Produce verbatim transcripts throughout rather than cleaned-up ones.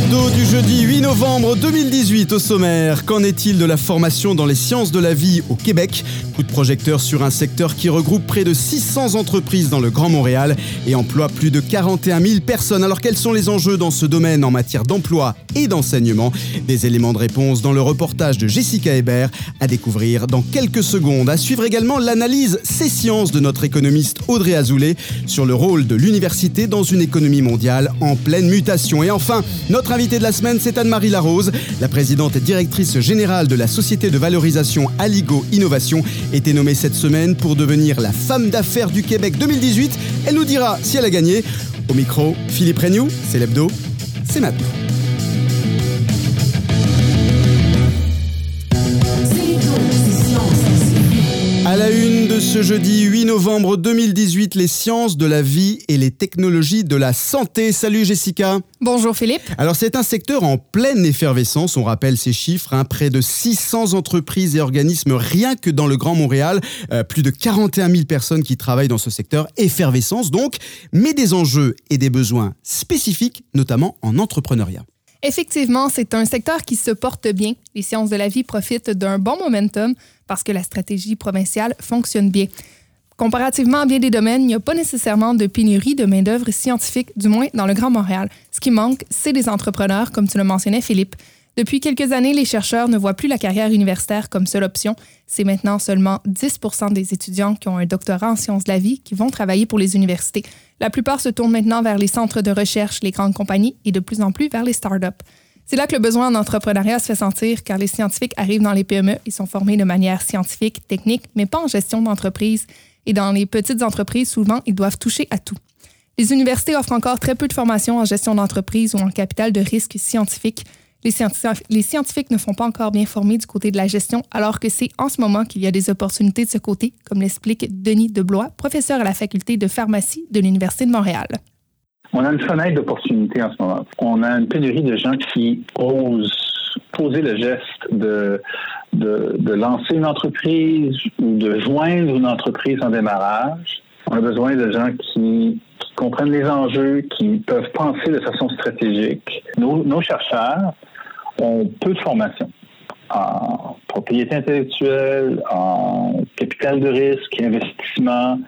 L'hebdo du jeudi huit novembre deux mille dix-huit au sommaire. Qu'en est-il de la formation dans les sciences de la vie au Québec ? Coup de projecteur sur un secteur qui regroupe près de six cents entreprises dans le Grand Montréal et emploie plus de quarante et un mille personnes. Alors quels sont les enjeux dans ce domaine en matière d'emploi et d'enseignement ? Des éléments de réponse dans le reportage de Jessica Hébert à découvrir dans quelques secondes. À suivre également l'analyse ces sciences de notre économiste Audrey Azoulay sur le rôle de l'université dans une économie mondiale en pleine mutation. Et enfin, notre invitée de la semaine, c'est Anne-Marie Larose. La présidente et directrice générale de la société de valorisation Aligo Innovation était nommée cette semaine pour devenir la femme d'affaires du Québec deux mille dix-huit. Elle nous dira si elle a gagné. Au micro, Philippe Regnoux, c'est l'hebdo, c'est maintenant. À la une de ce jeudi huit novembre deux mille dix-huit, les sciences de la vie et les technologies de la santé. Salut Jessica. Bonjour Philippe. Alors c'est un secteur en pleine effervescence, on rappelle ces chiffres, hein, près de six cents entreprises et organismes rien que dans le Grand Montréal, euh, plus de quarante et un mille personnes qui travaillent dans ce secteur, effervescence donc, mais des enjeux et des besoins spécifiques, notamment en entrepreneuriat. Effectivement, c'est un secteur qui se porte bien. Les sciences de la vie profitent d'un bon momentum parce que la stratégie provinciale fonctionne bien. Comparativement à bien des domaines, il n'y a pas nécessairement de pénurie de main-d'œuvre scientifique, du moins dans le Grand Montréal. Ce qui manque, c'est des entrepreneurs, comme tu le mentionnais, Philippe. Depuis quelques années, les chercheurs ne voient plus la carrière universitaire comme seule option. C'est maintenant seulement dix pour cent des étudiants qui ont un doctorat en sciences de la vie qui vont travailler pour les universités. La plupart se tournent maintenant vers les centres de recherche, les grandes compagnies et de plus en plus vers les startups. C'est là que le besoin en entrepreneuriat se fait sentir car les scientifiques arrivent dans les P M E et sont formés de manière scientifique, technique, mais pas en gestion d'entreprise. Et dans les petites entreprises, souvent, ils doivent toucher à tout. Les universités offrent encore très peu de formation en gestion d'entreprise ou en capital de risque scientifique. Les scientifiques, les scientifiques ne sont pas encore bien formés du côté de la gestion, alors que c'est en ce moment qu'il y a des opportunités de ce côté, comme l'explique Denis Deblois, professeur à la faculté de pharmacie de l'Université de Montréal. On a une fenêtre d'opportunité en ce moment. On a une pénurie de gens qui osent poser le geste de, de, de lancer une entreprise ou de joindre une entreprise en démarrage. On a besoin de gens qui, qui comprennent les enjeux, qui peuvent penser de façon stratégique. Nos, nos chercheurs ont peu de formation en propriété intellectuelle, en capital de risque, investissement,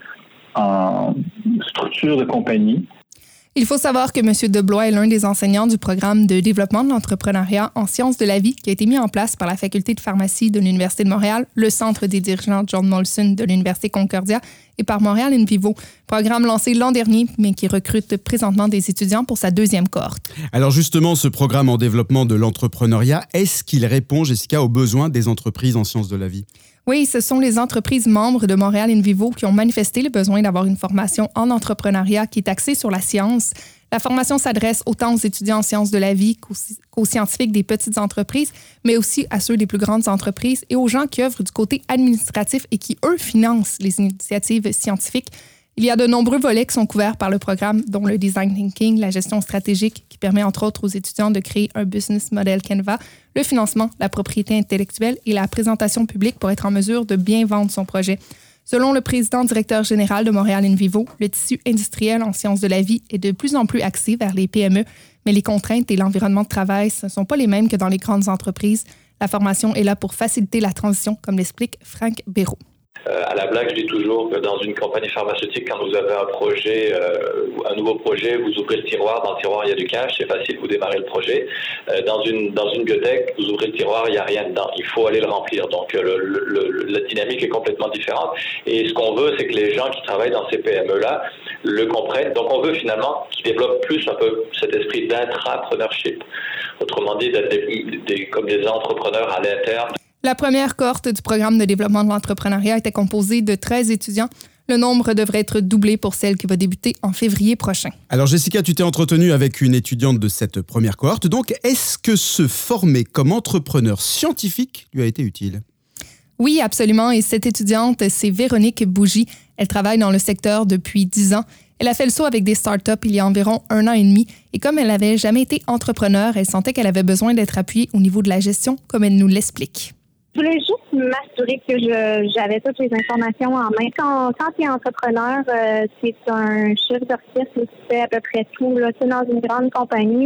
en structure de compagnie. Il faut savoir que M. Deblois est l'un des enseignants du programme de développement de l'entrepreneuriat en sciences de la vie qui a été mis en place par la faculté de pharmacie de l'Université de Montréal, le Centre des dirigeants John Molson de l'Université Concordia et par Montréal In Vivo. Programme lancé l'an dernier, mais qui recrute présentement des étudiants pour sa deuxième cohorte. Alors justement, ce programme en développement de l'entrepreneuriat, est-ce qu'il répond, Jessica, aux besoins des entreprises en sciences de la vie? Oui, ce sont les entreprises membres de Montréal In Vivo qui ont manifesté le besoin d'avoir une formation en entrepreneuriat qui est axée sur la science. La formation s'adresse autant aux étudiants en sciences de la vie qu'aux, qu'aux scientifiques des petites entreprises, mais aussi à ceux des plus grandes entreprises et aux gens qui œuvrent du côté administratif et qui, eux, financent les initiatives scientifiques. Il y a de nombreux volets qui sont couverts par le programme, dont le design thinking, la gestion stratégique, qui permet entre autres aux étudiants de créer un business model Canva, le financement, la propriété intellectuelle et la présentation publique pour être en mesure de bien vendre son projet. Selon le président directeur général de Montréal In Vivo, le tissu industriel en sciences de la vie est de plus en plus axé vers les P M E, mais les contraintes et l'environnement de travail ne sont pas les mêmes que dans les grandes entreprises. La formation est là pour faciliter la transition, comme l'explique Franck Béraud. Euh, à la blague, je dis toujours que dans une compagnie pharmaceutique, quand vous avez un projet, euh, un nouveau projet, vous ouvrez le tiroir, dans le tiroir, il y a du cash, c'est facile, vous démarrez le projet. Euh, dans une dans une biotech, vous ouvrez le tiroir, il n'y a rien dedans, il faut aller le remplir. Donc, le, le, le, la dynamique est complètement différente. Et ce qu'on veut, c'est que les gens qui travaillent dans ces P M E-là le comprennent. Donc, on veut finalement qu'ils développent plus un peu cet esprit d'intrapreneurship. Autrement dit, d'être des, des, comme des entrepreneurs à l'interne. La première cohorte du programme de développement de l'entrepreneuriat était composée de treize étudiants. Le nombre devrait être doublé pour celle qui va débuter en février prochain. Alors Jessica, tu t'es entretenue avec une étudiante de cette première cohorte. Donc, est-ce que se former comme entrepreneur scientifique lui a été utile? Oui, absolument. Et cette étudiante, c'est Véronique Bougie. Elle travaille dans le secteur depuis dix ans. Elle a fait le saut avec des startups il y a environ un an et demi. Et comme elle n'avait jamais été entrepreneur, elle sentait qu'elle avait besoin d'être appuyée au niveau de la gestion, comme elle nous l'explique. Je voulais juste m'assurer que je, j'avais toutes les informations en main. Quand, quand tu es entrepreneur, euh, c'est un chef d'orchestre qui fait à peu près tout. Là. Tu es dans une grande compagnie,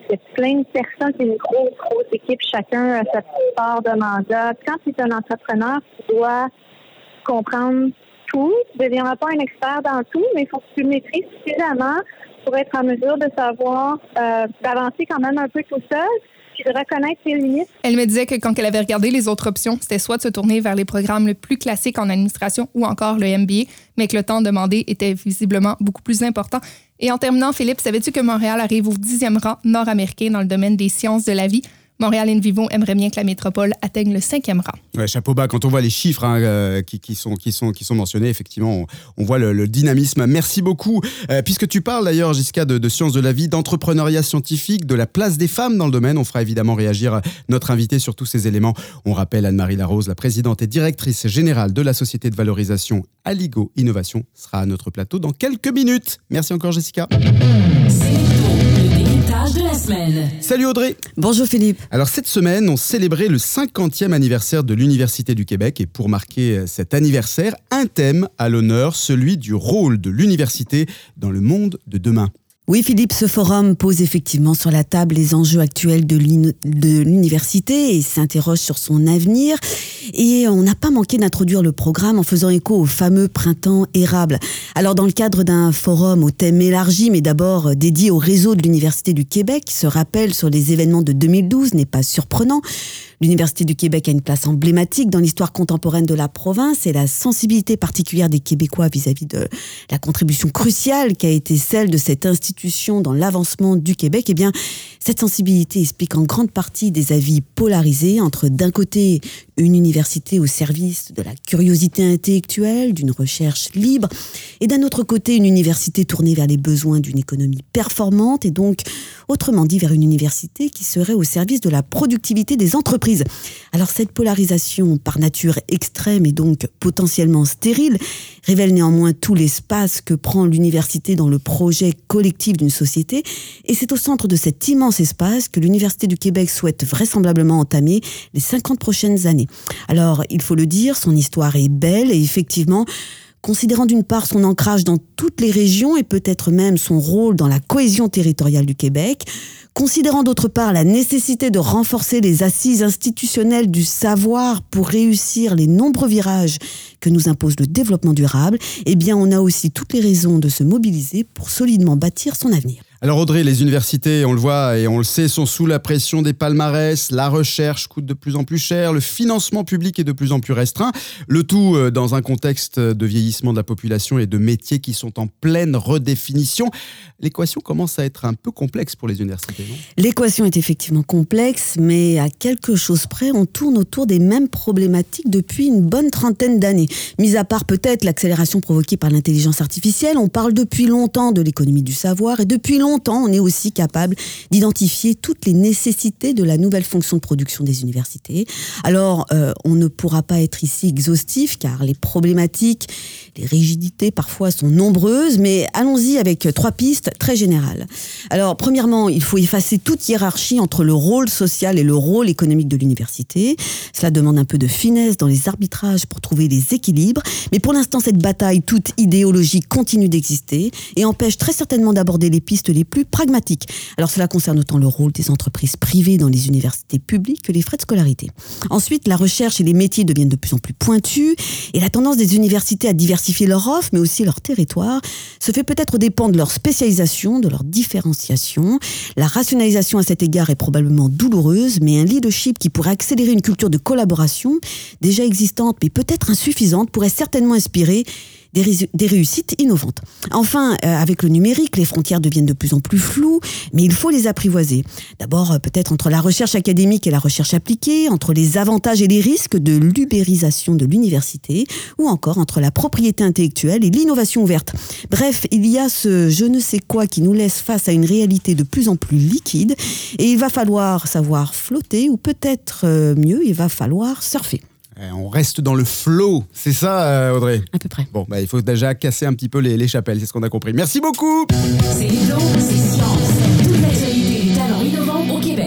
il y a plein de personnes, c'est une grosse, grosse équipe, chacun a sa petite part de mandat. Quand tu es un entrepreneur, tu dois comprendre tout. Tu ne deviendras pas un expert dans tout, mais il faut que tu maîtrises suffisamment pour être en mesure de savoir, euh, d'avancer quand même un peu tout seul, puis de reconnaître ses limites. Elle me disait que quand elle avait regardé les autres options, c'était soit de se tourner vers les programmes les plus classiques en administration ou encore le M B A, mais que le temps demandé était visiblement beaucoup plus important. Et en terminant, Philippe, savais-tu que Montréal arrive au dixième rang nord-américain dans le domaine des sciences de la vie? Montréal InVivo aimerait bien que la métropole atteigne le cinquième rang. Ouais, chapeau bas, quand on voit les chiffres hein, euh, qui, qui, sont, qui, sont, qui sont mentionnés, effectivement, on, on voit le, le dynamisme. Merci beaucoup. Euh, puisque tu parles d'ailleurs, Jessica, de, de sciences de la vie, d'entrepreneuriat scientifique, de la place des femmes dans le domaine, on fera évidemment réagir notre invité sur tous ces éléments. On rappelle Anne-Marie Larose, la présidente et directrice générale de la société de valorisation Aligo Innovation, sera à notre plateau dans quelques minutes. Merci encore, Jessica. De la semaine. Salut Audrey. Bonjour Philippe. Alors cette semaine, on célébrait le cinquantième anniversaire de l'Université du Québec et pour marquer cet anniversaire, un thème à l'honneur, celui du rôle de l'université dans le monde de demain. Oui Philippe, ce forum pose effectivement sur la table les enjeux actuels de, de l'université et s'interroge sur son avenir. Et on n'a pas manqué d'introduire le programme en faisant écho au fameux printemps érable. Alors dans le cadre d'un forum au thème élargi, mais d'abord dédié au réseau de l'Université du Québec, qui se rappelle sur les événements de deux mille douze, n'est pas surprenant. L'Université du Québec a une place emblématique dans l'histoire contemporaine de la province et la sensibilité particulière des Québécois vis-à-vis de la contribution cruciale qui a été celle de cette institution dans l'avancement du Québec. Eh bien, cette sensibilité explique en grande partie des avis polarisés entre, d'un côté, une université au service de la curiosité intellectuelle, d'une recherche libre, et d'un autre côté, une université tournée vers les besoins d'une économie performante et donc, autrement dit, vers une université qui serait au service de la productivité des entreprises. Alors cette polarisation par nature extrême et donc potentiellement stérile révèle néanmoins tout l'espace que prend l'université dans le projet collectif d'une société et c'est au centre de cet immense espace que l'Université du Québec souhaite vraisemblablement entamer les cinquante prochaines années. Alors il faut le dire, son histoire est belle et effectivement, considérant d'une part son ancrage dans toutes les régions et peut-être même son rôle dans la cohésion territoriale du Québec, considérant d'autre part la nécessité de renforcer les assises institutionnelles du savoir pour réussir les nombreux virages que nous impose le développement durable, eh bien on a aussi toutes les raisons de se mobiliser pour solidement bâtir son avenir. Alors Audrey, les universités, on le voit et on le sait, sont sous la pression des palmarès, la recherche coûte de plus en plus cher, le financement public est de plus en plus restreint, le tout dans un contexte de vieillissement de la population et de métiers qui sont en pleine redéfinition. L'équation commence à être un peu complexe pour les universités, non ? L'équation est effectivement complexe, mais à quelque chose près, on tourne autour des mêmes problématiques depuis une bonne trentaine d'années. Mis à part peut-être l'accélération provoquée par l'intelligence artificielle, on parle depuis longtemps de l'économie du savoir et depuis longtemps, on est aussi capable d'identifier toutes les nécessités de la nouvelle fonction de production des universités. Alors, euh, on ne pourra pas être ici exhaustif, car les problématiques, les rigidités parfois sont nombreuses, mais allons-y avec trois pistes très générales. Alors, premièrement, il faut effacer toute hiérarchie entre le rôle social et le rôle économique de l'université. Cela demande un peu de finesse dans les arbitrages pour trouver les équilibres, mais pour l'instant, cette bataille toute idéologique continue d'exister et empêche très certainement d'aborder les pistes les plus pragmatiques. Alors cela concerne autant le rôle des entreprises privées dans les universités publiques que les frais de scolarité. Ensuite, la recherche et les métiers deviennent de plus en plus pointus et la tendance des universités à diversifier leur offre, mais aussi leur territoire, se fait peut-être aux dépens de leur spécialisation, de leur différenciation. La rationalisation à cet égard est probablement douloureuse, mais un leadership qui pourrait accélérer une culture de collaboration déjà existante, mais peut-être insuffisante, pourrait certainement inspirer Des, ré- des réussites innovantes. Enfin, euh, avec le numérique, les frontières deviennent de plus en plus floues, mais il faut les apprivoiser. D'abord, euh, peut-être entre la recherche académique et la recherche appliquée, entre les avantages et les risques de l'ubérisation de l'université, ou encore entre la propriété intellectuelle et l'innovation ouverte. Bref, il y a ce je ne sais quoi qui nous laisse face à une réalité de plus en plus liquide, et il va falloir savoir flotter, ou peut-être euh, mieux, il va falloir surfer. On reste dans le flow, c'est ça Audrey ? À peu près. Bon, bah, il faut déjà casser un petit peu les, les chapelles, c'est ce qu'on a compris. Merci beaucoup. C'est Hello, c'est Science. Toute l'actualité des talents innovants au Québec.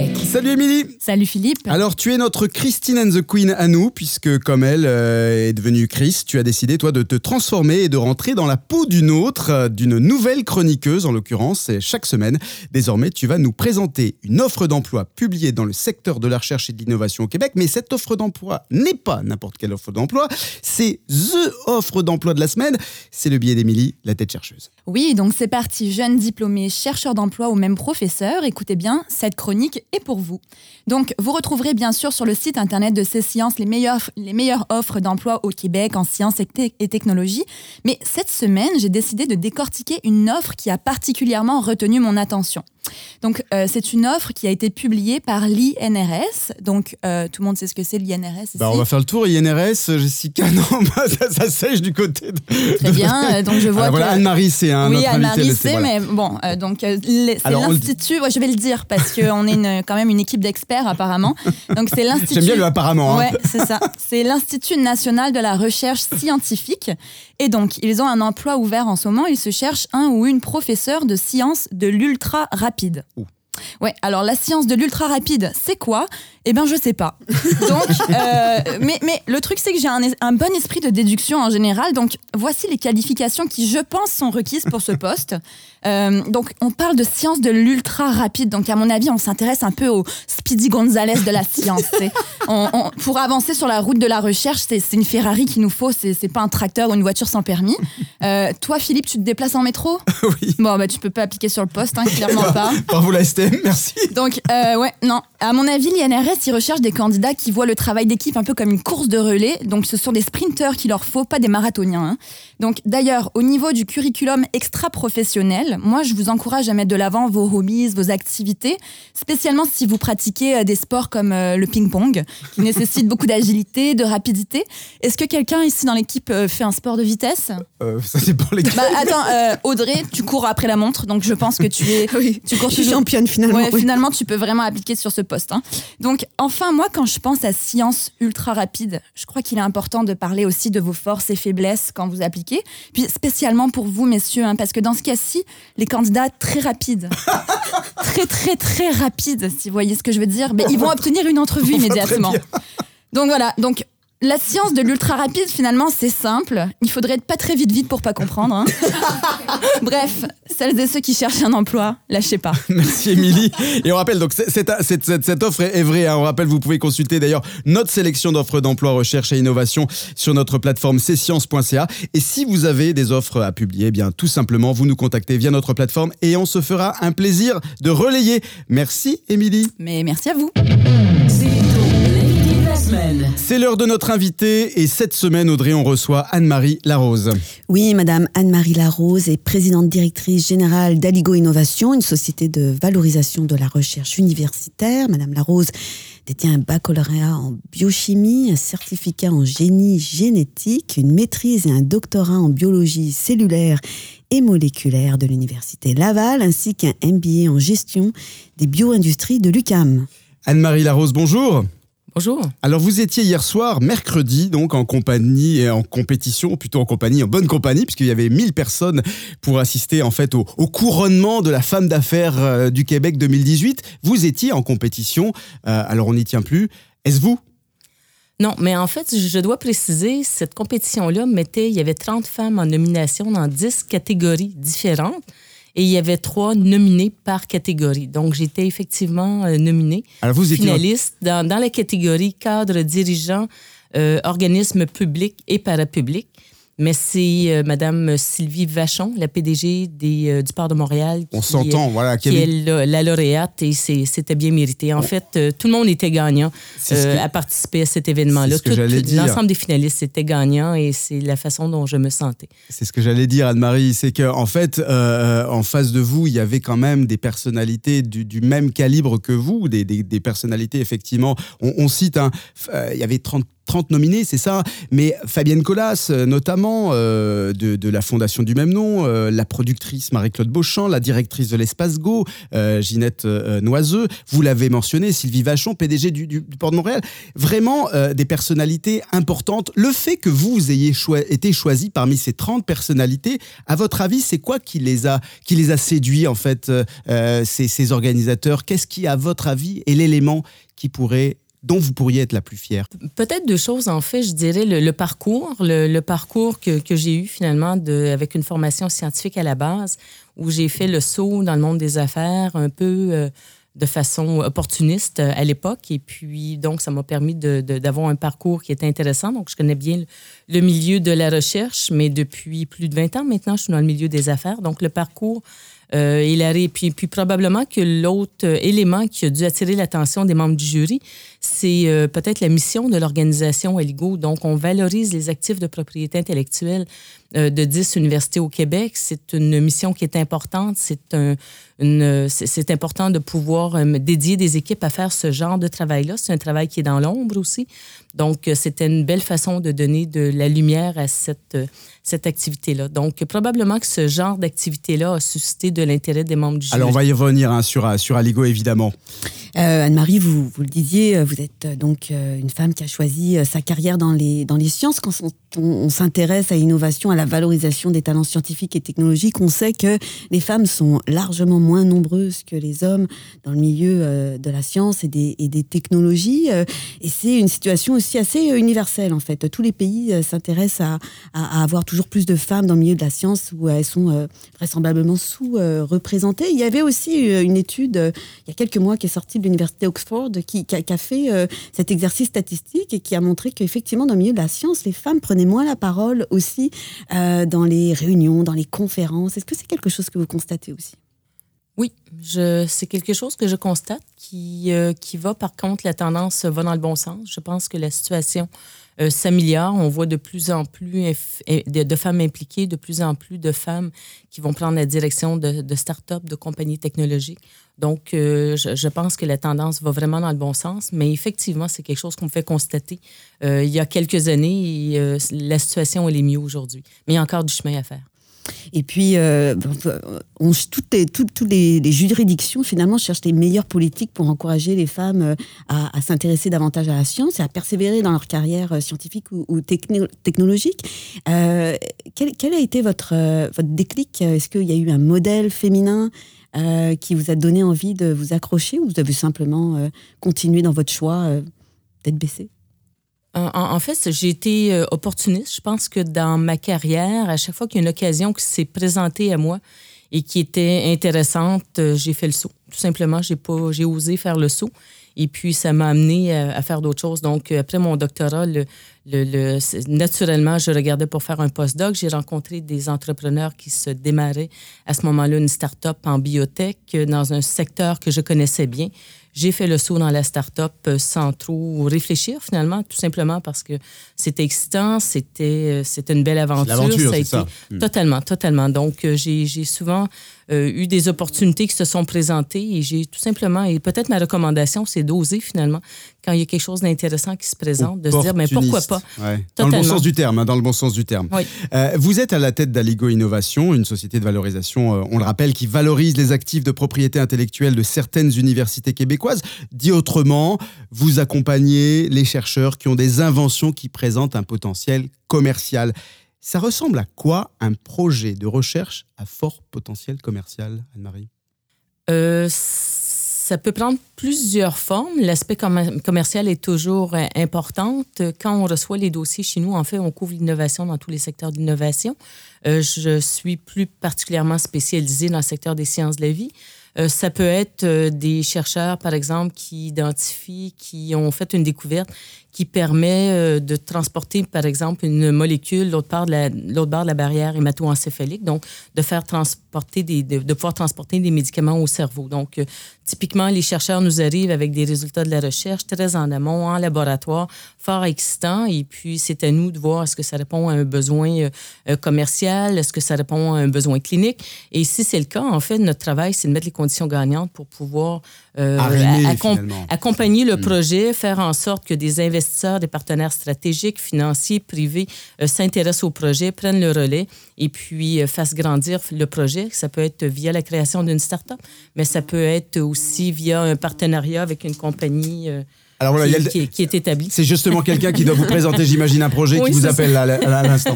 Québec. Salut Émilie. Salut Philippe. Alors tu es notre Christine and the Queen à nous, puisque comme elle euh, est devenue Chris, tu as décidé toi de te transformer et de rentrer dans la peau d'une autre, euh, d'une nouvelle chroniqueuse en l'occurrence. Et chaque semaine, désormais, tu vas nous présenter une offre d'emploi publiée dans le secteur de la recherche et de l'innovation au Québec. Mais cette offre d'emploi n'est pas n'importe quelle offre d'emploi, c'est THE offre d'emploi de la semaine. C'est le billet d'Émilie, la tête chercheuse. Oui, donc c'est parti, jeunes diplômés, chercheurs d'emploi ou même professeurs. Écoutez bien, cette chronique est pour vous. Donc, vous retrouverez bien sûr sur le site internet de C-Sciences les meilleures, les meilleures offres d'emploi au Québec en sciences et, te- et technologies. Mais cette semaine, j'ai décidé de décortiquer une offre qui a particulièrement retenu mon attention. Donc, euh, c'est une offre qui a été publiée par l'I N R S. Donc, euh, tout le monde sait ce que c'est l'I N R S ici. Bah, on va faire le tour. I N R S, Jessica, non, bah, ça, ça sèche du côté de... Très bien, euh, donc je vois ah, que... voilà, Anne-Marie, c'est un Oui, notre Anne-Marie, invité, c'est, voilà. mais bon, euh, donc euh, les- c'est Alors, on le l'Institut... Ouais, je vais le dire, parce qu'on est une, quand même une équipe d'experts, apparemment. Donc, c'est l'Institut... J'aime bien le apparemment. Hein. Ouais, c'est ça. C'est l'Institut national de la recherche scientifique. Et donc, ils ont un emploi ouvert en ce moment. Ils se cherchent un ou une professeure de sciences de l'ultra rapide. Ouh. Ouais, alors la science de l'ultra rapide, c'est quoi ? Eh bien, je sais pas. Donc, euh, mais, mais le truc, c'est que j'ai un, un bon esprit de déduction en général. Donc, voici les qualifications qui, je pense, sont requises pour ce poste. Euh, donc, on parle de science de l'ultra rapide. Donc, à mon avis, on s'intéresse un peu au Speedy Gonzalez de la science. On, on, pour avancer sur la route de la recherche, c'est, c'est une Ferrari qu'il nous faut. C'est, c'est pas un tracteur ou une voiture sans permis. Euh, toi, Philippe, tu te déplaces en métro ? Oui. Bon, bah, tu peux pas appliquer sur le poste, hein, clairement pas. Bravo la S T M, merci. Donc, euh, ouais, non. À mon avis, l'I N R S, ils recherchent des candidats qui voient le travail d'équipe un peu comme une course de relais. Donc, ce sont des sprinteurs qu'il leur faut, pas des marathoniens. Hein. Donc, d'ailleurs, au niveau du curriculum extra-professionnel, moi, je vous encourage à mettre de l'avant vos hobbies, vos activités, spécialement si vous pratiquez euh, des sports comme euh, le ping-pong, qui nécessitent beaucoup d'agilité, de rapidité. Est-ce que quelqu'un ici dans l'équipe euh, fait un sport de vitesse ? Euh, ça, c'est pour les Bah, attends, euh, Audrey, tu cours après la montre, donc je pense que tu es... Oui, tu cours je suis toujours... championne finalement. Ouais, oui. finalement, tu peux vraiment appliquer sur ce poste. Hein. Donc, enfin, moi, quand je pense à science ultra rapide, je crois qu'il est important de parler aussi de vos forces et faiblesses quand vous appliquez. Puis, spécialement pour vous, messieurs, hein, parce que dans ce cas-ci, les candidats très rapides, très, très, très rapides, si vous voyez ce que je veux dire, mais ils vont obtenir une entrevue immédiatement. Donc, voilà. Donc, la science de l'ultra rapide, finalement, c'est simple. Il faudrait être pas très vite vite pour pas comprendre. Hein. Bref, celles et ceux qui cherchent un emploi, lâchez pas. Merci Émilie. Et on rappelle, donc cette, cette, cette, cette offre est, est vraie. Hein. On rappelle, vous pouvez consulter d'ailleurs notre sélection d'offres d'emploi, recherche et innovation sur notre plateforme c sciences point c a. Et si vous avez des offres à publier, eh bien tout simplement, vous nous contactez via notre plateforme et on se fera un plaisir de relayer. Merci Émilie. Mais merci à vous. C'est l'heure de notre invité et cette semaine, Audrey, on reçoit Anne-Marie Larose. Oui, Madame Anne-Marie Larose est présidente directrice générale d'Aligo Innovation, une société de valorisation de la recherche universitaire. Madame Larose détient un baccalauréat en biochimie, un certificat en génie génétique, une maîtrise et un doctorat en biologie cellulaire et moléculaire de l'Université Laval, ainsi qu'un M B A en gestion des bioindustries de l'U Q A M. Anne-Marie Larose, bonjour. Bonjour. Alors vous étiez hier soir, mercredi, donc en compagnie et en compétition, plutôt en compagnie, en bonne compagnie, puisqu'il y avait mille personnes pour assister en fait au, au couronnement de la femme d'affaires euh, du Québec deux mille dix-huit. Vous étiez en compétition, euh, alors on n'y tient plus. Est-ce vous ? Non, mais en fait, je dois préciser, cette compétition-là mettait, il y avait trente femmes en nomination dans dix catégories différentes. Et il y avait trois nominés par catégorie. Donc, j'étais effectivement euh, nominée, Alors vous étiez finaliste dans, dans la catégorie cadre dirigeant, euh, organisme public et parapublic. Mais c'est euh, Mme Sylvie Vachon, la P D G des, euh, du Port de Montréal, On qui, s'entend, voilà. qui Kevin. est la, la lauréate et c'est, c'était bien mérité. En fait, euh, tout le monde était gagnant C'est ce euh, que- à participer à cet événement-là. c'est ce que Tout- j'allais dire. L'ensemble des finalistes étaient gagnants et c'est la façon dont je me sentais. C'est ce que j'allais dire, Anne-Marie, c'est qu'en fait, euh, en face de vous, il y avait quand même des personnalités du, du même calibre que vous, des, des, des personnalités, effectivement. On, on cite, hein, euh, il y avait trente trente nominés, c'est ça. Mais Fabienne Collas, notamment, euh, de, de la fondation du même nom, euh, la productrice Marie-Claude Beauchamp, la directrice de l'Espace Go, euh, Ginette euh, Noiseux, vous l'avez mentionné, Sylvie Vachon, P D G du, du, du Port de Montréal. Vraiment euh, des personnalités importantes. Le fait que vous ayez choi- été choisi parmi ces trente personnalités, à votre avis, c'est quoi qui les a, qui les a séduits, en fait, euh, ces, ces organisateurs? Qu'est-ce qui, à votre avis, est l'élément qui pourrait dont vous pourriez être la plus fière? Peut-être deux choses, en fait. Je dirais le, le parcours, le, le parcours que, que j'ai eu finalement de, avec une formation scientifique à la base, où j'ai fait le saut dans le monde des affaires un peu euh, de façon opportuniste à l'époque. Et puis, donc, ça m'a permis de, de, d'avoir un parcours qui était intéressant. Donc, je connais bien le, le milieu de la recherche, mais depuis plus de vingt ans maintenant, je suis dans le milieu des affaires. Donc, le parcours Euh, il arrive, puis, puis probablement que l'autre élément qui a dû attirer l'attention des membres du jury, c'est euh, peut-être la mission de l'organisation Aligo. Donc, on valorise les actifs de propriété intellectuelle euh, de dix universités au Québec. C'est une mission qui est importante. C'est, un, une, c'est, c'est important de pouvoir euh, dédier des équipes à faire ce genre de travail-là. C'est un travail qui est dans l'ombre aussi. Donc, euh, c'était une belle façon de donner de la lumière à cette, euh, cette activité-là. Donc, probablement que ce genre d'activité-là a suscité de l'intérêt des membres du jury. Alors, on va y revenir hein, sur, sur Aligo, évidemment. Euh, Anne-Marie, vous, vous le disiez, vous êtes donc euh, une femme qui a choisi euh, sa carrière dans les, dans les sciences. Quand on, on, on s'intéresse à l'innovation, à la valorisation des talents scientifiques et technologiques, on sait que les femmes sont largement moins nombreuses que les hommes dans le milieu euh, de la science et des, et des technologies. Euh, et c'est une situation aussi assez universelle, en fait. Tous les pays euh, s'intéressent à, à, à avoir toujours plus de femmes dans le milieu de la science où elles sont euh, vraisemblablement sous-représentées. Euh, il y avait aussi euh, une étude, euh, il y a quelques mois, qui est sortie de l'université Oxford, qui, qui, a, qui a fait euh, cet exercice statistique et qui a montré qu'effectivement, dans le milieu de la science, les femmes prenaient moins la parole aussi euh, dans les réunions, dans les conférences. Est-ce que c'est quelque chose que vous constatez aussi? Oui, je, c'est quelque chose que je constate qui, euh, qui va, par contre, la tendance va dans le bon sens. Je pense que la situation euh, s'améliore. On voit de plus en plus inf- de, de femmes impliquées, de plus en plus de femmes qui vont prendre la direction de, de start-up, de compagnies technologiques. Donc, euh, je, je pense que la tendance va vraiment dans le bon sens, mais effectivement, c'est quelque chose qu'on me fait constater. Euh, il y a quelques années, et, euh, la situation, elle est mieux aujourd'hui. Mais il y a encore du chemin à faire. Et puis, euh, on, toutes, les, toutes, toutes les, les juridictions, finalement, cherchent les meilleures politiques pour encourager les femmes à, à s'intéresser davantage à la science et à persévérer dans leur carrière scientifique ou, ou techno, technologique. Euh, quel, quel a été votre, votre déclic? Est-ce qu'il y a eu un modèle féminin euh, qui vous a donné envie de vous accrocher, ou vous avez simplement euh, continué dans votre choix euh, tête baissée? En, en fait, j'ai été euh, opportuniste. Je pense que dans ma carrière, à chaque fois qu'il y a une occasion qui s'est présentée à moi et qui était intéressante, euh, j'ai fait le saut. Tout simplement, j'ai pas, j'ai osé faire le saut. Et puis, ça m'a amené à, à faire d'autres choses. Donc, après mon doctorat, le, le, le, naturellement, je regardais pour faire un postdoc. J'ai rencontré des entrepreneurs qui se démarraient à ce moment-là, une start-up en biotech dans un secteur que je connaissais bien. J'ai fait le saut dans la start-up sans trop réfléchir, finalement, tout simplement parce que c'était excitant, c'était, c'était une belle aventure. L'aventure, ça a c'est été ça. Totalement, totalement. Donc, j'ai, j'ai souvent euh, eu des opportunités qui se sont présentées et j'ai tout simplement, et peut-être ma recommandation, c'est d'oser, finalement, quand il y a quelque chose d'intéressant qui se présente, de se dire, mais pourquoi pas? Ouais. Dans le bon sens du terme, hein, dans le bon sens du terme. Oui. Euh, vous êtes à la tête d'Aligo Innovation, une société de valorisation, euh, on le rappelle, qui valorise les actifs de propriété intellectuelle de certaines universités québécoises. Dit autrement, vous accompagnez les chercheurs qui ont des inventions qui présentent un potentiel commercial. Ça ressemble à quoi un projet de recherche à fort potentiel commercial, Anne-Marie? Euh, ça peut prendre plusieurs formes. L'aspect com- commercial est toujours euh, important. Quand on reçoit les dossiers chez nous, en fait, on couvre l'innovation dans tous les secteurs d'innovation. Euh, je suis plus particulièrement spécialisée dans le secteur des sciences de la vie. Euh, ça peut être euh, des chercheurs, par exemple, qui identifient, qui ont fait une découverte qui permet euh, de transporter, par exemple, une molécule l'autre part de la, l'autre bord de la barrière hémato-encéphalique, donc de faire transporter des, de, de pouvoir transporter des médicaments au cerveau. Donc, euh, typiquement, les chercheurs nous arrivent avec des résultats de la recherche très en amont, en laboratoire, fort excitants, et puis c'est à nous de voir est-ce que ça répond à un besoin euh, commercial, est-ce que ça répond à un besoin clinique. Et si c'est le cas, en fait, notre travail, c'est de mettre les conditions gagnantes pour pouvoir euh, Arrêner, accom- accompagner le mmh. projet, faire en sorte que des investisseurs investisseurs, des partenaires stratégiques, financiers, privés euh, s'intéressent au projet, prennent le relais et puis euh, fassent grandir le projet. Ça peut être via la création d'une start-up, mais ça peut être aussi via un partenariat avec une compagnie euh, Alors voilà, qui, il y a le- qui, qui est établie. C'est justement quelqu'un qui doit vous présenter, j'imagine, un projet Oui, qui vous c'est appelle à, à- à l'instant.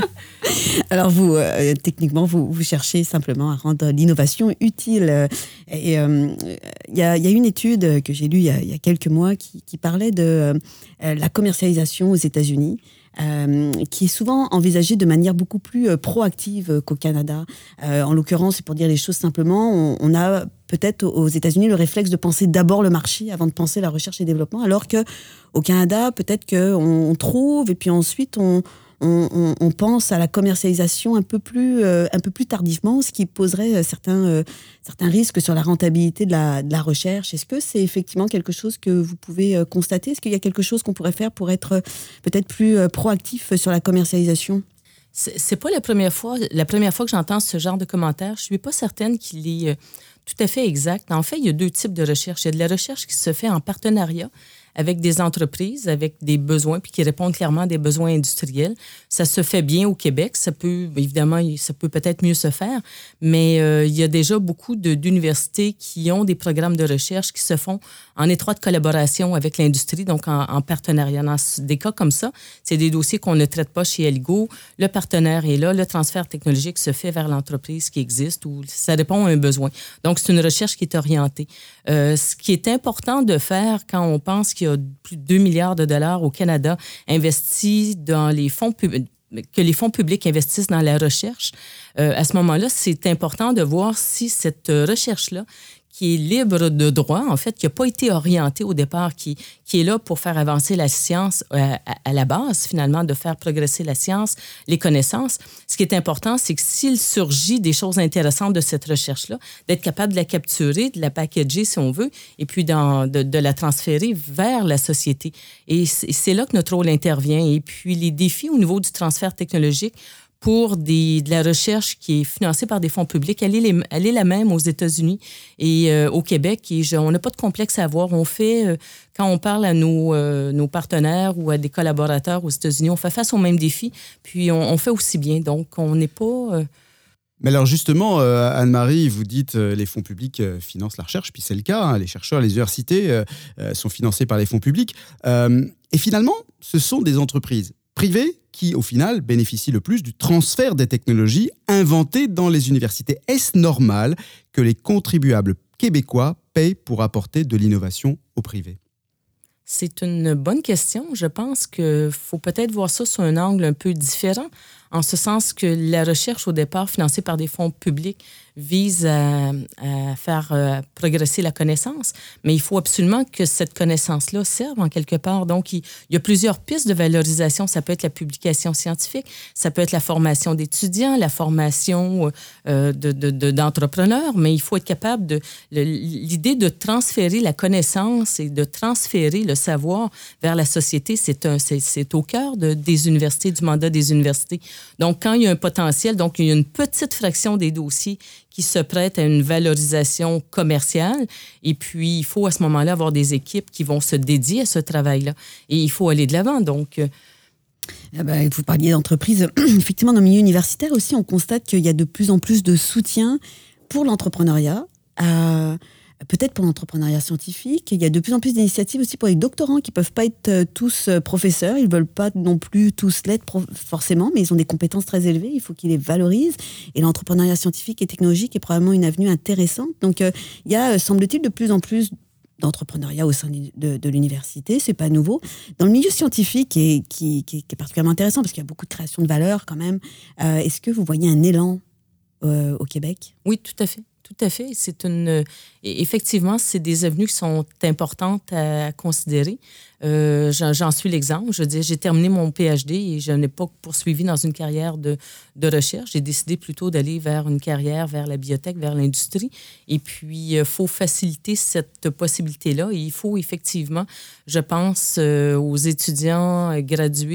Alors vous, euh, techniquement, vous, vous cherchez simplement à rendre l'innovation utile. Euh, Et euh, il y, a, il y a une étude que j'ai lue il y a, il y a quelques mois qui, qui parlait de euh, la commercialisation aux États-Unis, euh, qui est souvent envisagée de manière beaucoup plus euh, proactive qu'au Canada. Euh, en l'occurrence, pour dire les choses simplement, on, on a peut-être aux États-Unis le réflexe de penser d'abord le marché avant de penser la recherche et développement, alors que au Canada, peut-être qu'on on trouve et puis ensuite on On, on, on pense à la commercialisation un peu plus, euh, un peu plus tardivement, ce qui poserait certains, euh, certains risques sur la rentabilité de la, de la recherche. Est-ce que c'est effectivement quelque chose que vous pouvez euh, constater? Est-ce qu'il y a quelque chose qu'on pourrait faire pour être euh, peut-être plus euh, proactif sur la commercialisation? C'est, c'est pas la première fois, la première fois que j'entends ce genre de commentaire. Je suis pas certaine qu'il est euh, tout à fait exact. En fait, il y a deux types de recherche. Il y a de la recherche qui se fait en partenariat avec des entreprises, avec des besoins, puis qui répondent clairement à des besoins industriels. Ça se fait bien au Québec. Ça peut, évidemment, ça peut peut-être mieux se faire, mais euh, il y a déjà beaucoup de, d'universités qui ont des programmes de recherche qui se font en étroite collaboration avec l'industrie, donc en, en partenariat. Dans des cas comme ça, c'est des dossiers qu'on ne traite pas chez Aligo. Le partenaire est là, le transfert technologique se fait vers l'entreprise qui existe ou ça répond à un besoin. Donc, c'est une recherche qui est orientée. Euh, ce qui est important de faire quand on pense qu'il y a plus de deux milliards de dollars au Canada investis dans les fonds publics, que les fonds publics investissent dans la recherche, euh, à ce moment-là, c'est important de voir si cette recherche-là, qui est libre de droit, en fait, qui n'a pas été orientée au départ, qui, qui est là pour faire avancer la science à, à, à la base, finalement, de faire progresser la science, les connaissances. Ce qui est important, c'est que s'il surgit des choses intéressantes de cette recherche-là, d'être capable de la capturer, de la packager, si on veut, et puis dans, de, de la transférer vers la société. Et c'est, c'est là que notre rôle intervient. Et puis, les défis au niveau du transfert technologique, pour des, de la recherche qui est financée par des fonds publics. Elle est, les, elle est la même aux États-Unis et euh, au Québec. Et je, on n'a pas de complexe à avoir. On fait, euh, quand on parle à nos, euh, nos partenaires ou à des collaborateurs aux États-Unis, on fait face aux mêmes défis, puis on, on fait aussi bien. Donc, on n'est pas... Euh... Mais alors justement, euh, Anne-Marie, vous dites euh, les fonds publics euh, financent la recherche, puis c'est le cas. Hein, les chercheurs, les universités euh, euh, sont financés par les fonds publics. Euh, et finalement, ce sont des entreprises privées qui, au final, bénéficient le plus du transfert des technologies inventées dans les universités. Est-ce normal que les contribuables québécois payent pour apporter de l'innovation au privé? C'est une bonne question. Je pense qu'il faut peut-être voir ça sous un angle un peu différent, en ce sens que la recherche, au départ, financée par des fonds publics, vise à, à faire euh, progresser la connaissance, mais il faut absolument que cette connaissance-là serve en quelque part. Donc, il, il y a plusieurs pistes de valorisation. Ça peut être la publication scientifique, ça peut être la formation d'étudiants, la formation euh, de, de, de, d'entrepreneurs, mais il faut être capable de... Le, l'idée de transférer la connaissance et de transférer le savoir vers la société, c'est, un, c'est, c'est au cœur de, des universités, du mandat des universités. Donc, quand il y a un potentiel, donc il y a une petite fraction des dossiers qui se prêtent à une valorisation commerciale. Et puis, il faut à ce moment-là avoir des équipes qui vont se dédier à ce travail-là. Et il faut aller de l'avant. Donc, euh... ah ben, vous parliez d'entreprise. Effectivement, dans le milieu universitaire aussi, on constate qu'il y a de plus en plus de soutien pour l'entrepreneuriat. Euh, Peut-être pour l'entrepreneuriat scientifique. Il y a de plus en plus d'initiatives aussi pour les doctorants qui ne peuvent pas être tous professeurs. Ils ne veulent pas non plus tous l'être forcément, mais ils ont des compétences très élevées. Il faut qu'ils les valorisent. Et l'entrepreneuriat scientifique et technologique est probablement une avenue intéressante. Donc, euh, il y a, semble-t-il, de plus en plus d'entrepreneuriat au sein de, de l'université. Ce n'est pas nouveau. Dans le milieu scientifique, qui est, qui, qui est particulièrement intéressant parce qu'il y a beaucoup de création de valeur quand même, euh, est-ce que vous voyez un élan euh, au Québec? Oui, tout à fait. Tout à fait. C'est une, effectivement, c'est des avenues qui sont importantes à considérer. Euh, j'en, j'en suis l'exemple. Je veux dire, j'ai terminé mon P H D et je n'ai pas poursuivi dans une carrière de, de recherche. J'ai décidé plutôt d'aller vers une carrière vers la biotech, vers l'industrie. Et puis, il faut faciliter cette possibilité-là. Et il faut effectivement, je pense, euh, aux étudiants gradués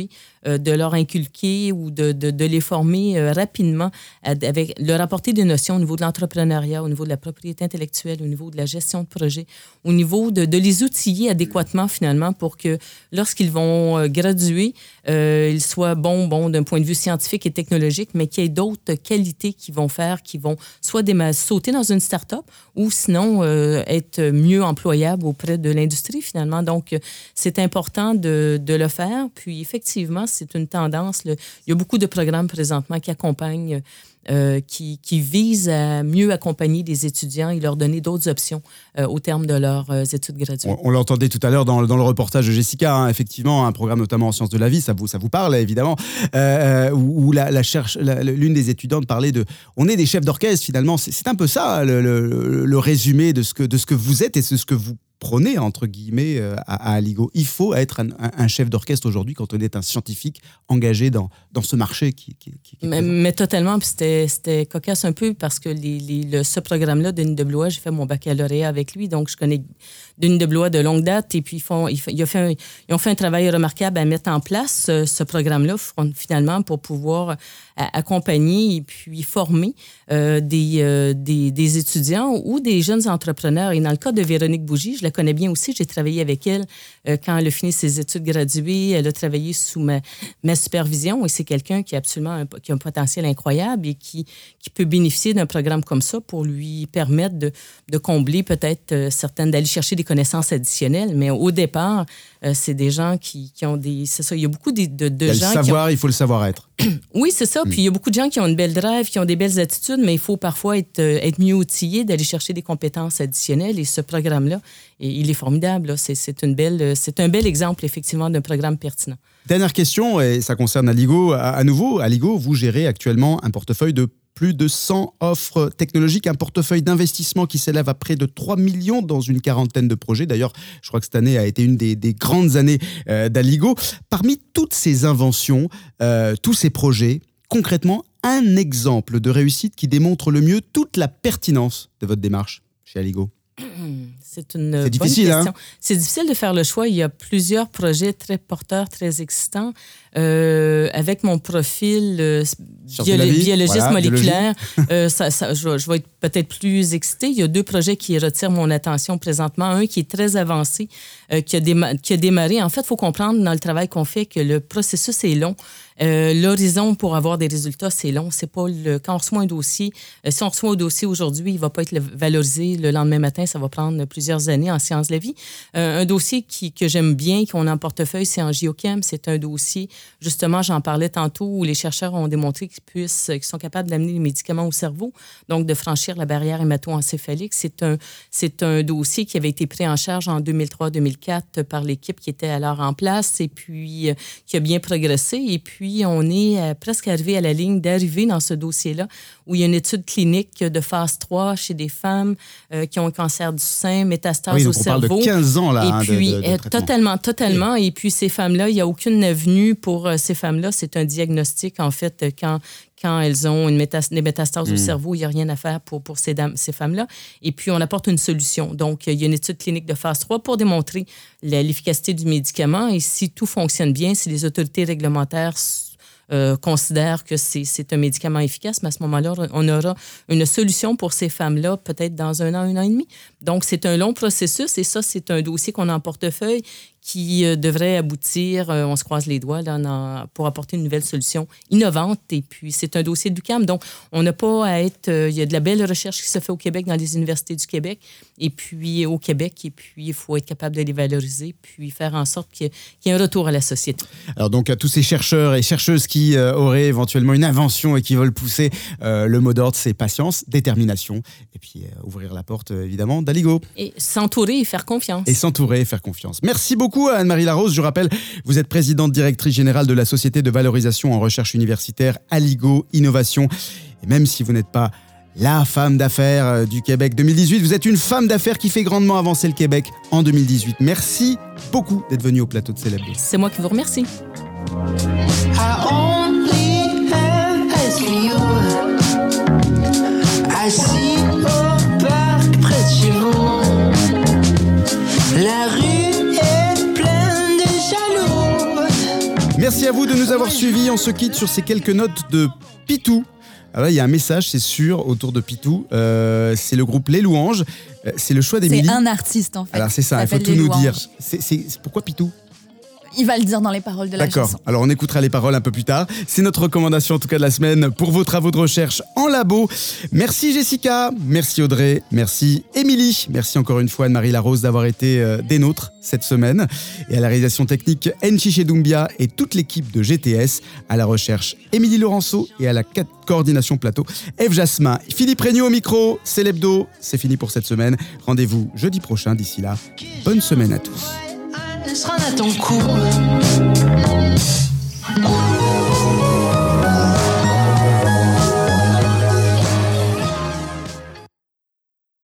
euh, de leur inculquer ou de, de, de les former euh, rapidement, avec leur apporter des notions au niveau de l'entrepreneuriat, au niveau de la propriété intellectuelle, au niveau de la gestion de projet, au niveau de, de les outiller adéquatement finalement pour que lorsqu'ils vont euh, graduer, euh, ils soient bons, bons d'un point de vue scientifique et technologique, mais qu'il y ait d'autres qualités qui vont faire, qui vont soit déma- sauter dans une start-up ou sinon euh, être mieux employables auprès de l'industrie finalement. Donc, c'est important de, de le faire. Puis, effectivement, c'est une tendance. Le, il y a beaucoup de programmes présentement qui accompagnent Euh, qui, qui visent à mieux accompagner les étudiants et leur donner d'autres options euh, au terme de leurs euh, études graduées. On, on l'entendait tout à l'heure dans, dans le reportage de Jessica, hein, effectivement, un programme notamment en sciences de la vie, ça vous, ça vous parle évidemment, euh, où, où la, la cherche, la, l'une des étudiantes parlait de... On est des chefs d'orchestre finalement, c'est, c'est un peu ça le, le, le résumé de ce, que, de ce que vous êtes et de ce que vous prônez, entre guillemets, à, à Aligo. Il faut être un, un chef d'orchestre aujourd'hui quand on est un scientifique engagé dans, dans ce marché qui, qui, qui, qui mais, mais totalement, puis c'était, c'était cocasse un peu parce que les, les, le, ce programme-là, Denis de Blois, j'ai fait mon baccalauréat avec lui, donc je connais Denis de Blois de longue date et puis ils, font, ils, ils, ont fait un, ils ont fait un travail remarquable à mettre en place ce, ce programme-là, finalement, pour pouvoir à, accompagner et puis former euh, des, euh, des, des étudiants ou des jeunes entrepreneurs. Et dans le cas de Véronique Bougie, je la connais bien aussi. J'ai travaillé avec elle euh, quand elle a fini ses études graduées. Elle a travaillé sous ma, ma supervision et c'est quelqu'un qui a absolument un, qui a un potentiel incroyable et qui, qui peut bénéficier d'un programme comme ça pour lui permettre de, de combler peut-être euh, certaines, d'aller chercher des connaissances additionnelles. Mais au départ, euh, c'est des gens qui, qui ont des... C'est ça, il y a beaucoup de, de, de il y a gens le savoir, qui ont... il faut le savoir-être. Oui, c'est ça. Puis il y a beaucoup de gens qui ont une belle drive, qui ont des belles attitudes, mais il faut parfois être, être mieux outillé, d'aller chercher des compétences additionnelles. Et ce programme-là, il est formidable. Là. C'est, c'est, une belle, c'est un bel exemple, effectivement, d'un programme pertinent. Dernière question, et ça concerne Aligo. À, à nouveau, Aligo, vous gérez actuellement un portefeuille de plus de cent offres technologiques, un portefeuille d'investissement qui s'élève à près de trois millions dans une quarantaine de projets. D'ailleurs, je crois que cette année a été une des, des grandes années euh, d'Aligo. Parmi toutes ces inventions, euh, tous ces projets, concrètement, un exemple de réussite qui démontre le mieux toute la pertinence de votre démarche chez Aligo. C'est une c'est bonne difficile, question. Hein? C'est difficile de faire le choix. Il y a plusieurs projets très porteurs, très excitants. Euh, avec mon profil euh, bio- biologiste voilà, moléculaire, euh, ça, ça, je, je vais être peut-être plus excitée. Il y a deux projets qui retirent mon attention présentement. Un qui est très avancé, euh, qui, a déma- qui a démarré. En fait, il faut comprendre dans le travail qu'on fait que le processus est long. Euh, l'horizon pour avoir des résultats, c'est long. C'est pas le, quand on reçoit un dossier, euh, si on reçoit un dossier aujourd'hui, il va pas être le, valorisé le lendemain matin. Ça va prendre plusieurs années en sciences de la vie. Euh, un dossier qui, que j'aime bien, qu'on a en portefeuille, c'est en géochem. C'est un dossier, justement, j'en parlais tantôt, où les chercheurs ont démontré qu'ils puissent, qu'ils sont capables d'amener les médicaments au cerveau, donc de franchir la barrière hémato-encéphalique. C'est un, c'est un dossier qui avait été pris en charge en deux mille trois deux mille quatre par l'équipe qui était alors en place et puis euh, qui a bien progressé. Et puis, on est euh, presque arrivé à la ligne d'arrivée dans ce dossier-là, où il y a une étude clinique de phase trois chez des femmes euh, qui ont un cancer du sein, métastase oui, au donc on cerveau. Parle de quinze ans, là, et hein, puis, de, de, de euh, totalement, totalement. Oui. Et puis, ces femmes-là, il n'y a aucune avenue pour euh, ces femmes-là. C'est un diagnostic, en fait, quand... Quand elles ont une métas- des métastases mmh. au cerveau, il n'y a rien à faire pour, pour ces, dames, ces femmes-là. Et puis, on apporte une solution. Donc, il y a une étude clinique de phase trois pour démontrer la, l'efficacité du médicament. Et si tout fonctionne bien, si les autorités réglementaires euh, considèrent que c'est, c'est un médicament efficace, mais à ce moment-là, on aura une solution pour ces femmes-là peut-être dans un an, un an et demi. Donc, c'est un long processus. Et ça, c'est un dossier qu'on a en portefeuille qui euh, devrait aboutir, euh, on se croise les doigts, là, dans, pour apporter une nouvelle solution innovante. Et puis, c'est un dossier de l'U Q A M. Donc, on n'a pas à être... Euh, il y a de la belle recherche qui se fait au Québec, dans les universités du Québec, et puis au Québec. Et puis, il faut être capable de les valoriser, puis faire en sorte qu'il y ait, qu'il y ait un retour à la société. Alors, donc, à tous ces chercheurs et chercheuses qui euh, auraient éventuellement une invention et qui veulent pousser, euh, le mot d'ordre, c'est patience, détermination, et puis euh, ouvrir la porte, euh, évidemment, d'Aligo. Et s'entourer et faire confiance. Et s'entourer et faire confiance. Merci beaucoup. Anne-Marie Larose, je rappelle, vous êtes présidente directrice générale de la Société de valorisation en recherche universitaire Aligo Innovation. Et même si vous n'êtes pas la femme d'affaires du Québec deux mille dix-huit, vous êtes une femme d'affaires qui fait grandement avancer le Québec en deux mille dix-huit. Merci beaucoup d'être venue au plateau de Célèbre. C'est moi qui vous remercie. I only have eyes for you. I see au parc près de chez vous. La rue est pleine de jaloux. Merci Merci à vous de nous avoir suivis. On se quitte sur ces quelques notes de Pitou. Alors là, il y a un message, c'est sûr, autour de Pitou. Euh, c'est le groupe Les Louanges. Euh, c'est le choix d'Émilie. C'est un artiste, en fait. Alors c'est ça, il faut tout nous dire. C'est, c'est, c'est pourquoi Pitou ? Il va le dire dans les paroles de la D'accord. chanson. Alors on écoutera les paroles un peu plus tard. C'est notre recommandation en tout cas de la semaine pour vos travaux de recherche en labo. Merci Jessica, merci Audrey, merci Émilie, merci encore une fois Anne-Marie Larose d'avoir été euh, des nôtres cette semaine. Et à la réalisation technique, Enchiche Doumbia et toute l'équipe de G T S. À la recherche, Émilie Laurenceau et à la coordination plateau, Eve Jasmin. Philippe Regnault au micro, c'est l'hebdo. C'est fini pour cette semaine. Rendez-vous jeudi prochain. D'ici là, bonne semaine à tous. Elle sera à ton cou.